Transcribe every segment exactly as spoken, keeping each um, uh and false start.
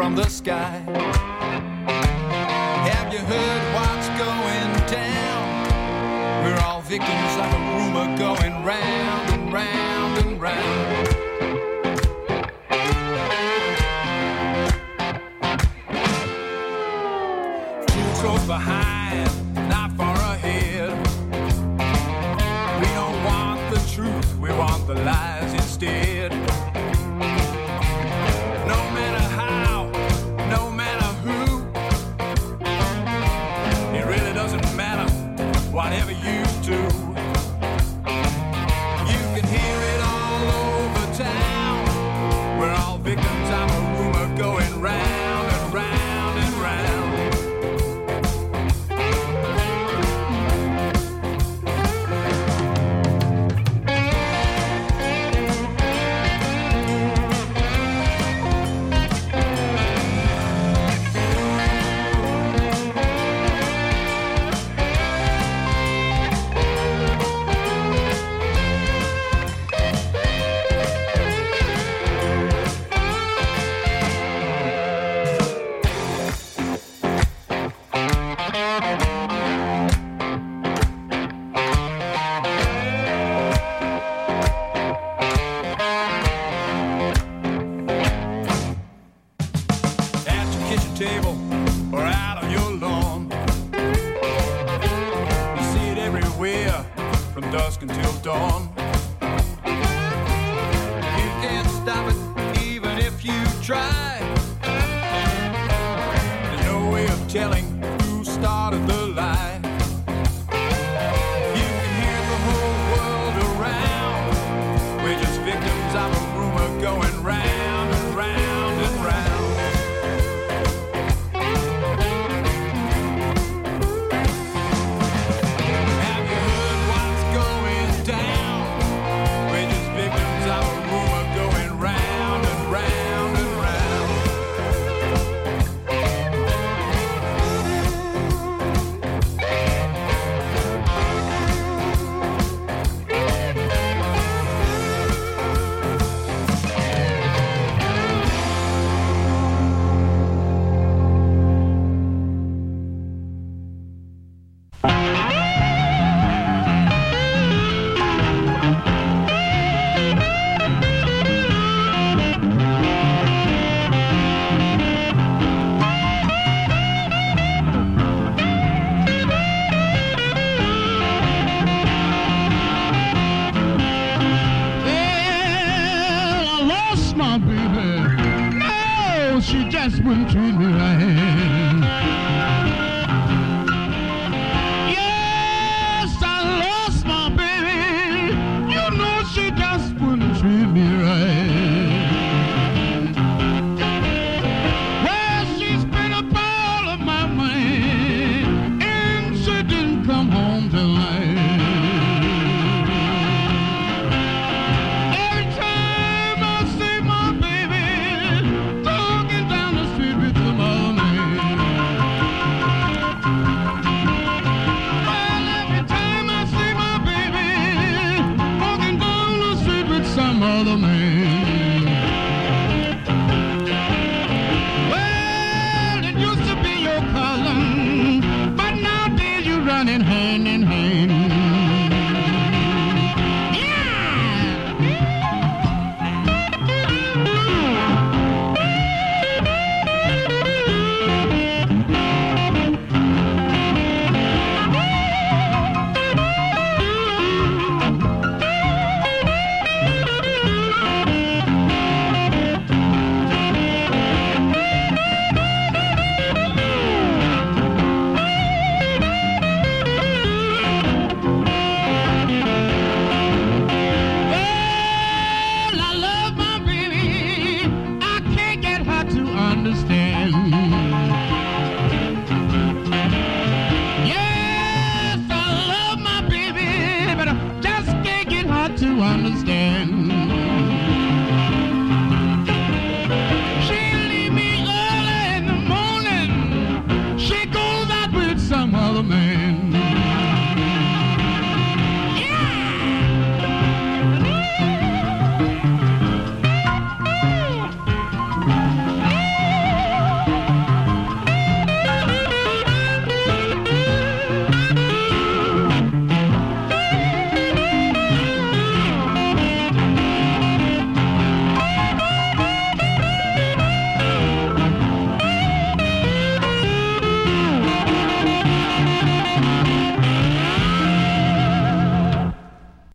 from the sky. Have you heard what's going down? We're all victims of a rumor going round and round and round. Too close behind, not far ahead. We don't want the truth, we want the lies instead. No matter how, no matter who, it really doesn't matter, whatever you do. You can hear it all over town. We're all victims of a rumor going round and round and round.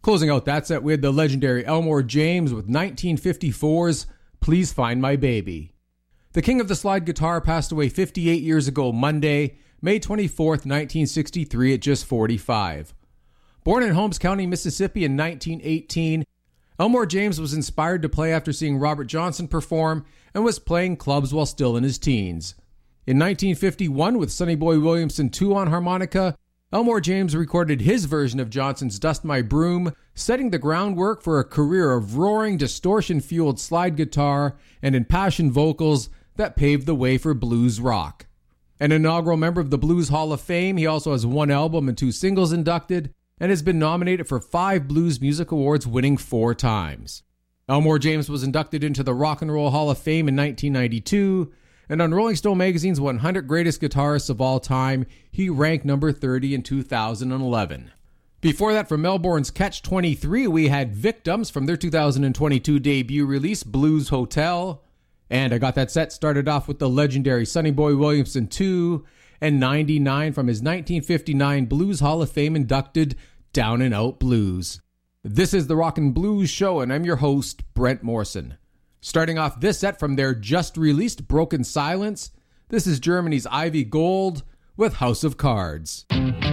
Closing out that set, we had the legendary Elmore James with nineteen fifty-four's Please Find My Baby. The king of the slide guitar passed away fifty-eight years ago Monday, May twenty-fourth, nineteen sixty-three at just forty-five. Born in Holmes County, Mississippi in nineteen eighteen, Elmore James was inspired to play after seeing Robert Johnson perform and was playing clubs while still in his teens. In nineteen fifty-one, with Sonny Boy Williamson the second on harmonica, Elmore James recorded his version of Johnson's Dust My Broom, setting the groundwork for a career of roaring, distortion-fueled slide guitar and impassioned vocals that paved the way for blues rock. An inaugural member of the Blues Hall of Fame, he also has one album and two singles inducted, and has been nominated for five Blues Music Awards, winning four times. Elmore James was inducted into the Rock and Roll Hall of Fame in nineteen ninety-two, and on Rolling Stone magazine's one hundred Greatest Guitarists of All Time, he ranked number thirty in two thousand eleven. Before that, from Melbourne's Catch twenty-three, we had Victims from their two thousand twenty-two debut release, Blues Hotel. And I got that set started off with the legendary Sonny Boy Williamson the second, and ninety-nine from his nineteen fifty-nine Blues Hall of Fame inducted Down and Out Blues. This is the Rockin' Blues Show, and I'm your host, Brent Morrison. Starting off this set from their just-released Broken Silence, this is Germany's Ivy Gold with House of Cards.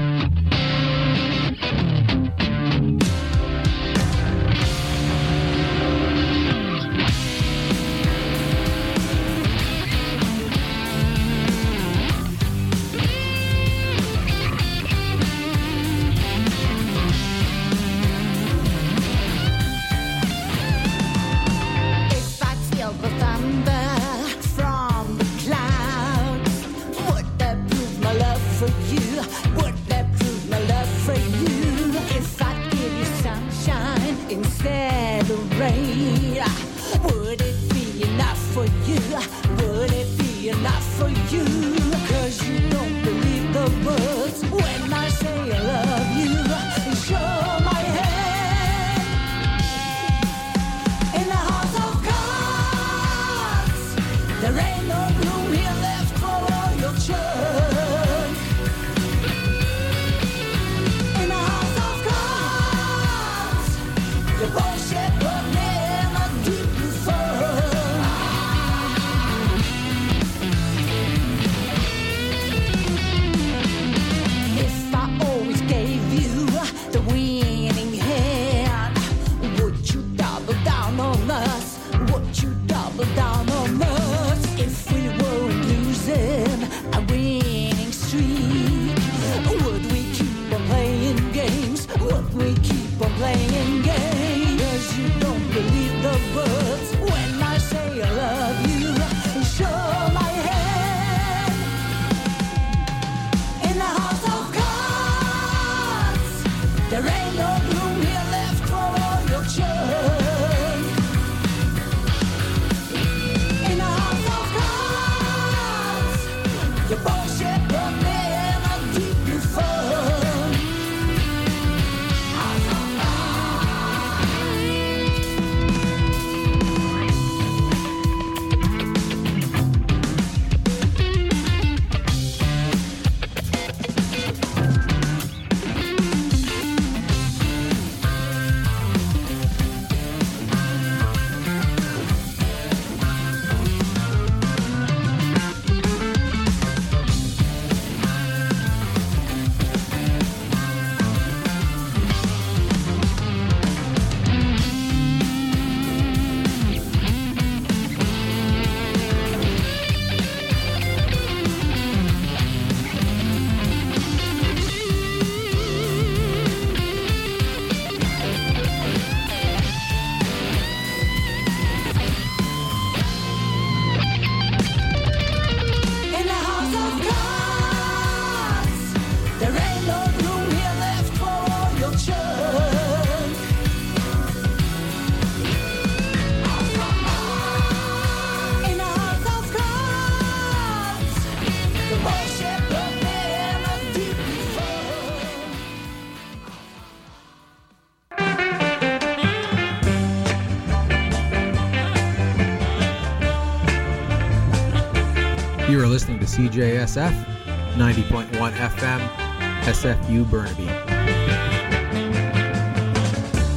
You are listening to C J S F, ninety point one F M, S F U Burnaby.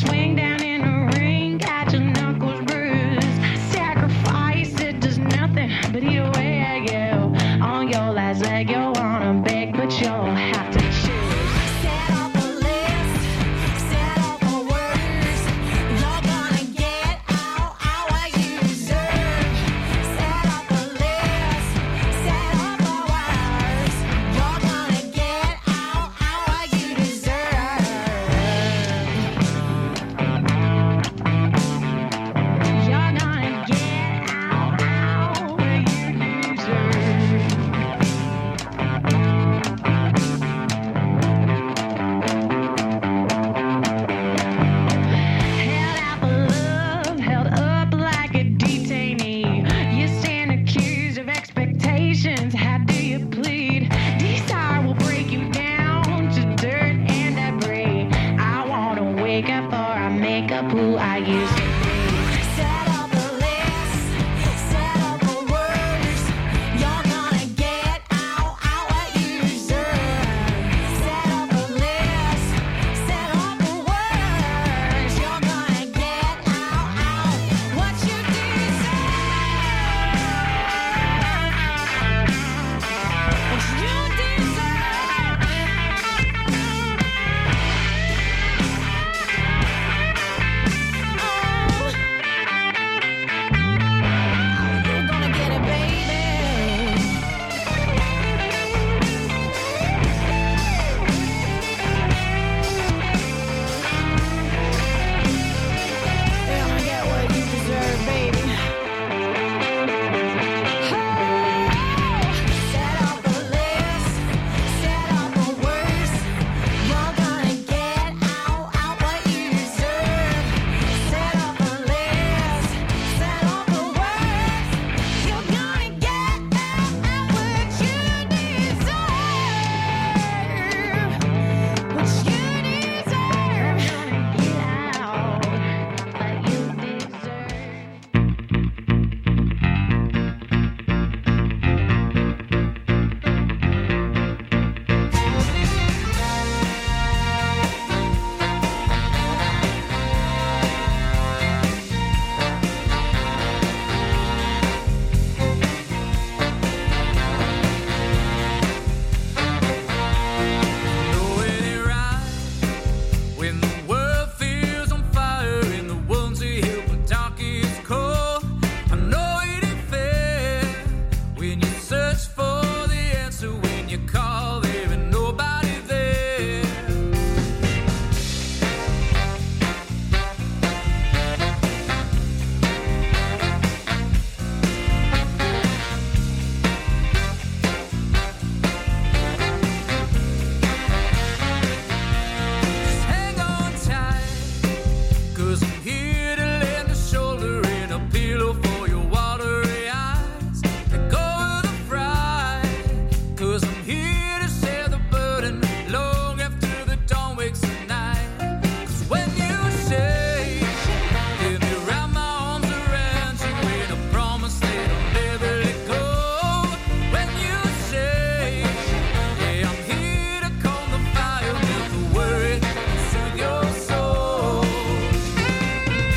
swing down in the ring, catch your knuckles bruised. Sacrifice, it does nothing but eat away at you. On your last leg, you wanna beg, but you'll have to choose. Set up a list, set up a words. You're gonna get out, out what you deserve. Set up a list, set up a words. You're gonna get out, out what you deserve. You're gonna get out, out what you deserve. Held out for love, held up like a detainee. You stand accused of expectations. How do you plead? Desire will break you down to dirt and debris. I wanna wake up before I make up who I used to be. Set up a list, set up a words. You're gonna get out, out what you deserve. Set up a list, set up a words. You're gonna get out, out what you deserve. What you deserve. Oh, you're gonna get it, baby. You're gonna get what you deserve, baby. Set up a list, set up a words. You're gonna get out, out what you deserve. Set up a list, set up a words. You're gonna get out, out what you deserve. What you deserve. Get out what you deserve. Know it ain't right when the world feels on fire and the ones who help the darkest cold. I know it ain't fair when you search for the answer, when you call there and nobody there. Just hang on tight, 'cause I'm here to lend a shoulder and a pillow for your watery eyes. Let go of the pride, 'cause I'm here to share the burden long after the dawn wakes the night. 'Cause when you say, let me wrap my arms around you in a promise that I'll never let go. When you say, yeah, I'm here to calm the fire, melt the worry, soothe your soul.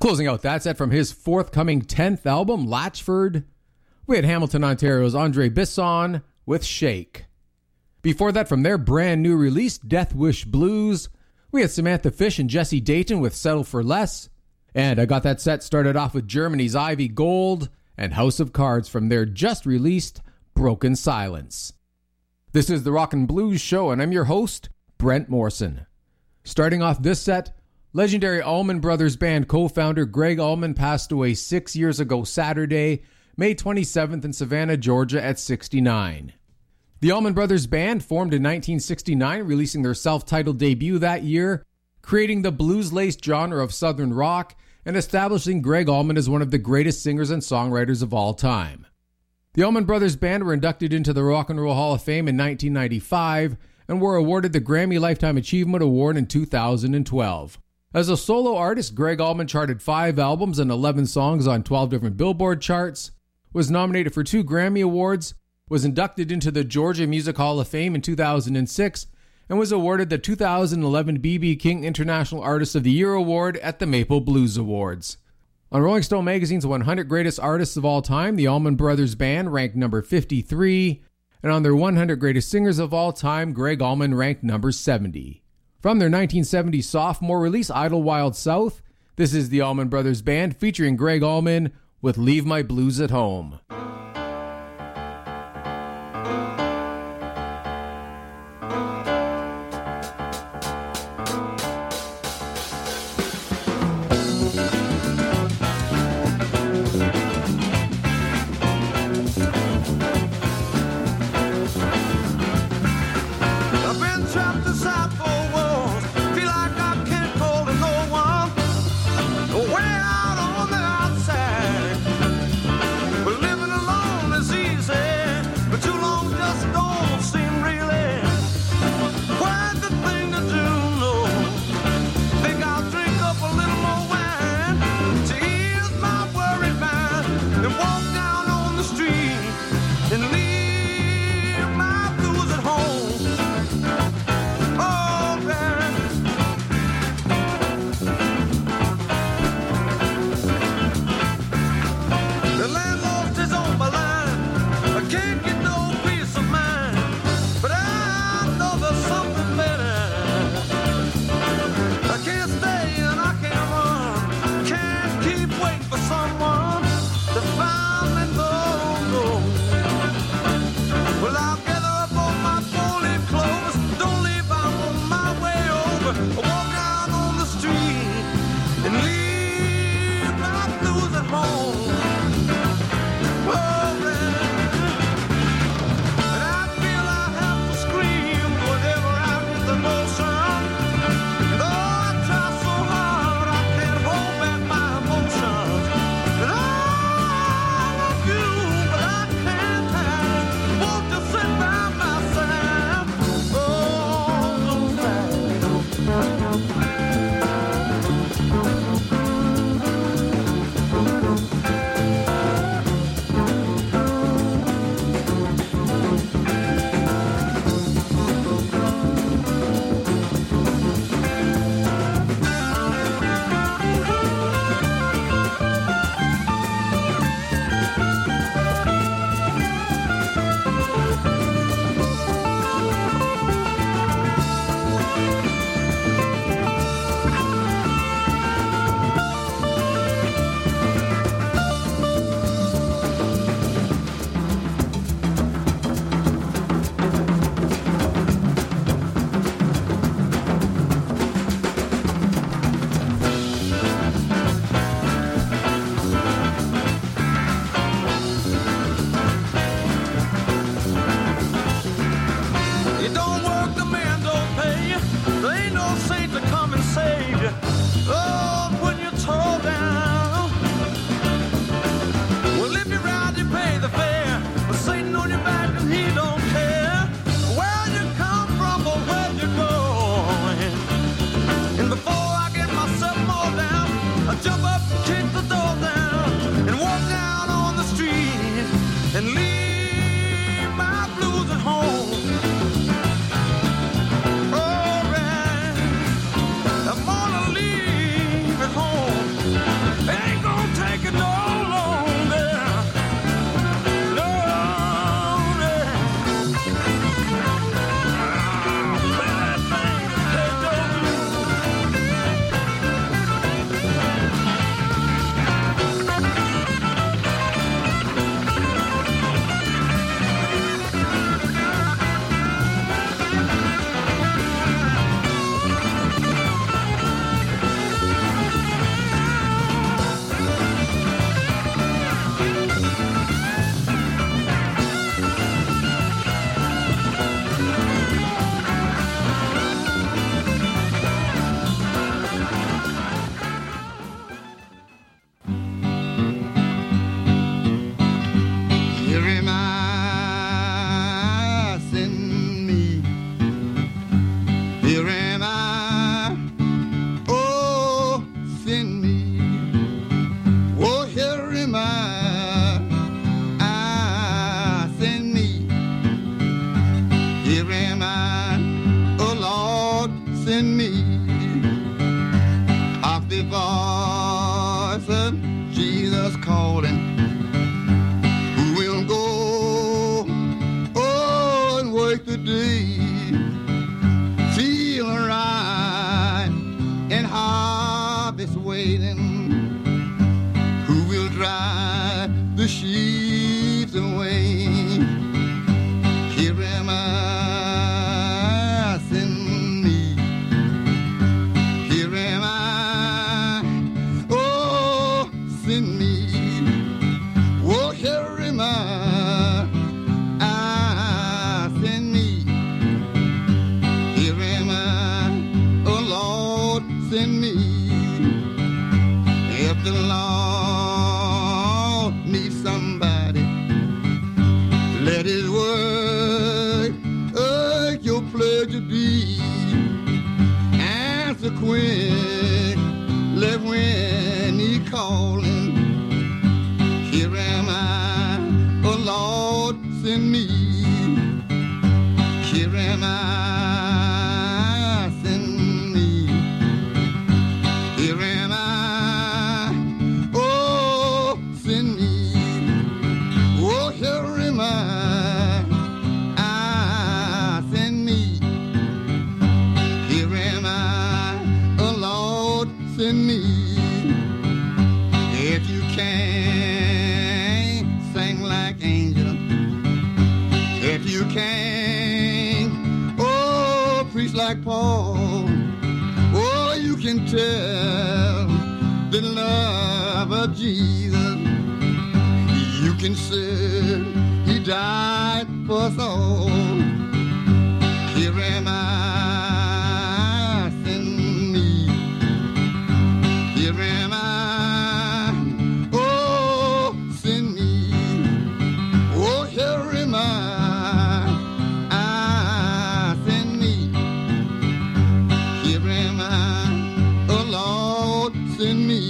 Closing out that set from his forthcoming tenth album, Latchford, we had Hamilton, Ontario's Andre Bisson with Shake. Before that, from their brand new release, Death Wish Blues, we had Samantha Fish and Jesse Dayton with Settle for Less. And I got that set started off with Germany's Ivy Gold and House of Cards from their just-released Broken Silence. This is the Rock and Blues Show, and I'm your host, Brent Morrison. Starting off this set, legendary Allman Brothers Band co-founder Gregg Allman passed away six years ago Saturday, May twenty-seventh in Savannah, Georgia at sixty-nine. The Allman Brothers Band formed in nineteen sixty-nine, releasing their self-titled debut that year, creating the blues-laced genre of Southern rock and establishing Gregg Allman as one of the greatest singers and songwriters of all time. The Allman Brothers Band were inducted into the Rock and Roll Hall of Fame in nineteen ninety-five and were awarded the Grammy Lifetime Achievement Award in two thousand twelve. As a solo artist, Gregg Allman charted five albums and eleven songs on twelve different Billboard charts, was nominated for two Grammy Awards, was inducted into the Georgia Music Hall of Fame in two thousand six, and was awarded the two thousand eleven B B King International Artist of the Year Award at the Maple Blues Awards. On Rolling Stone magazine's one hundred Greatest Artists of All Time, the Allman Brothers Band ranked number fifty-three, and on their one hundred Greatest Singers of All Time, Gregg Allman ranked number seventy. From their nineteen seventy sophomore release, Idlewild South, this is the Allman Brothers Band featuring Gregg Allman with Leave My Blues at Home. Way out on the outside, but living a hide the sheets away. Here am I, send me. Here am I, oh, send me. Oh, here am I, ah, send me. Here am I, oh Lord, send me. If the Lord needs somebody, let his word, uh, your pleasure be. Answer quick, let when he calling. Here am I, oh Lord, send me. Here am I, send me. Here am I, oh, send me. Oh, here am I, ah, send me. Here am I, oh Lord, send me. If you can't sing like angels, if you can't, oh, preach like Paul, oh, you can tell the love of Jesus. You can say he died for us all. Here am I, send me. Here am I, oh, send me. Oh, here am I, ah, send me. Here am I, oh Lord, send me.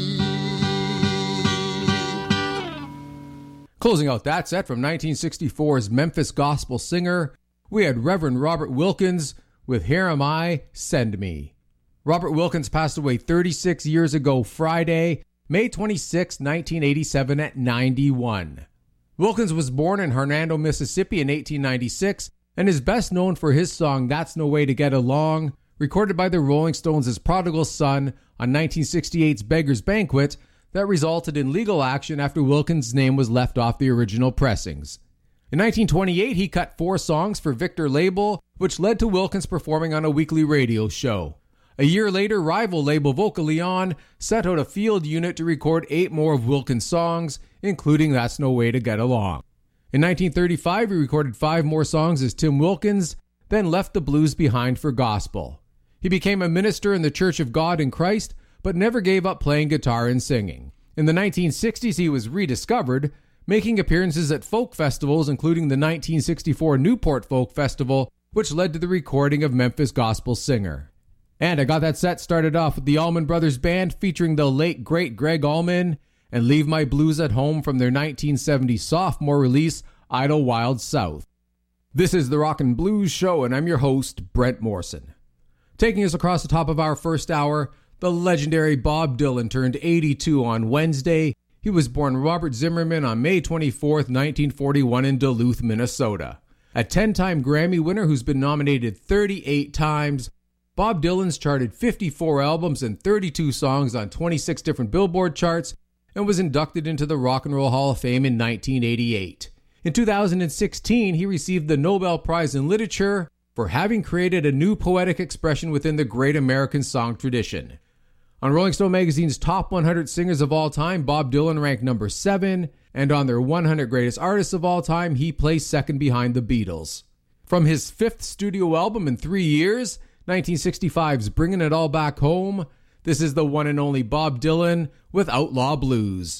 Closing out that set from nineteen sixty-four's Memphis Gospel Singer, we had Reverend Robert Wilkins with Here Am I, Send Me. Robert Wilkins passed away thirty-six years ago Friday, May twenty-sixth, nineteen eighty-seven at ninety-one. Wilkins was born in Hernando, Mississippi in eighteen ninety-six and is best known for his song That's No Way to Get Along, recorded by the Rolling Stones as Prodigal Son on nineteen sixty-eight's Beggar's Banquet, that resulted in legal action after Wilkins' name was left off the original pressings. In nineteen twenty-eight, he cut four songs for Victor label, which led to Wilkins performing on a weekly radio show. A year later, rival label Vocalion set out a field unit to record eight more of Wilkins' songs, including That's No Way to Get Along. In nineteen thirty-five, he recorded five more songs as Tim Wilkins, then left the blues behind for gospel. He became a minister in the Church of God in Christ, but never gave up playing guitar and singing. In the nineteen sixties, he was rediscovered, making appearances at folk festivals, including the nineteen sixty-four Newport Folk Festival, which led to the recording of Memphis Gospel Singer. And I got that set started off with the Allman Brothers Band featuring the late, great Greg Allman and Leave My Blues at Home from their nineteen seventy sophomore release, Idlewild South. This is the Rock and Blues Show, and I'm your host, Brent Morrison. Taking us across the top of our first hour, the legendary Bob Dylan turned eighty-two on Wednesday. He was born Robert Zimmerman on May twenty-fourth, nineteen forty-one in Duluth, Minnesota. A ten-time Grammy winner who's been nominated thirty-eight times, Bob Dylan's charted fifty-four albums and thirty-two songs on twenty-six different Billboard charts and was inducted into the Rock and Roll Hall of Fame in nineteen eighty-eight. In two thousand sixteen, he received the Nobel Prize in Literature for having created a new poetic expression within the great American song tradition. On Rolling Stone magazine's Top one hundred Singers of All Time, Bob Dylan ranked number seven, and on their one hundred Greatest Artists of All Time, he placed second behind the Beatles. From his fifth studio album in three years, nineteen sixty-five's Bringing It All Back Home, this is the one and only Bob Dylan with Outlaw Blues.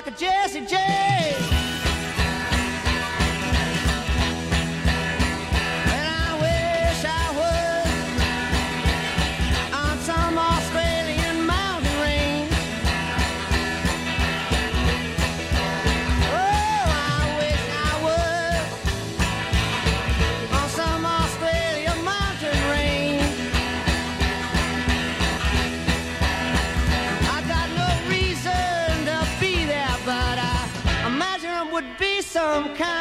like a Jesse J. And I wish I was on some Australian mountain range. Oh, I wish I was on some Australian mountain range. I got no reason to be there, but I imagine it would be some kind